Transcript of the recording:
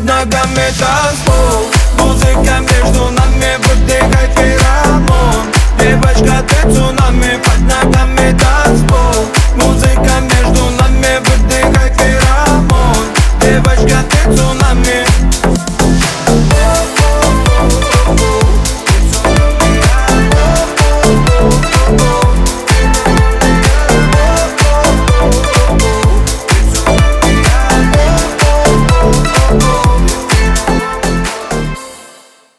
под ногами танцпол. Музыка между нами выдыхает феромон. Девочка, ты цунами под ногами.